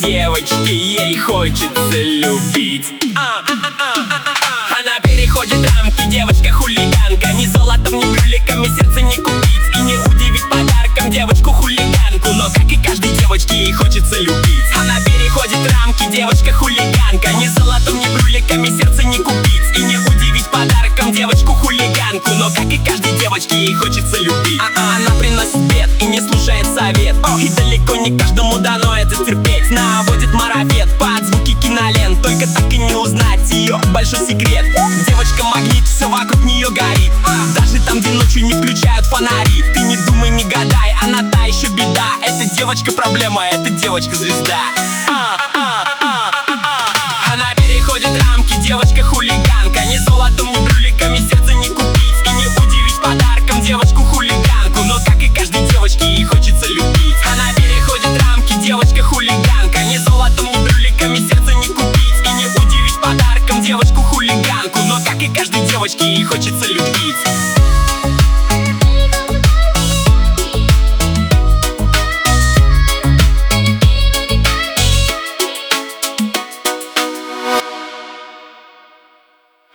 девочке, ей хочется любить. Она переходит рамки, девочка-хулиганка. Ни золотом, ни брюликами сердце не купить и не удивить подарком девочку-хулиганку. Но как и каждой девочке, ей хочется любить. Она переходит рамки, девочка-хулиганка. Ни золотом, ни брюликами сердце не купить и не удивить подарком девочку-хулиганку. Но как и каждой девочке, ей хочется любить. Она приносит бед и не слушает совет. И далеко не каждому дано это терпеть. Наводит марафет под звуки кинолент. Только так и не узнать ее большой секрет. Девочка-магнит, все вокруг нее горит. Даже там, где ночью не включают фонари. Ты не думай, не гадай, она та еще беда. Эта девочка-проблема, эта девочка-звезда. Она переходит рамки, девочка-хулиганка. Ни золотом, ни брюликами сердце не купить и не удивить подарком девочку-хулиганку. Но как и каждой девочке, ей хочется любить. Она переходит рамки, девочка-хулиганка. Ни золотом, ни брюликами сердце не купить и не удивить подарком девочку-хулиганку. Но как и каждой девочке, ей хочется любить.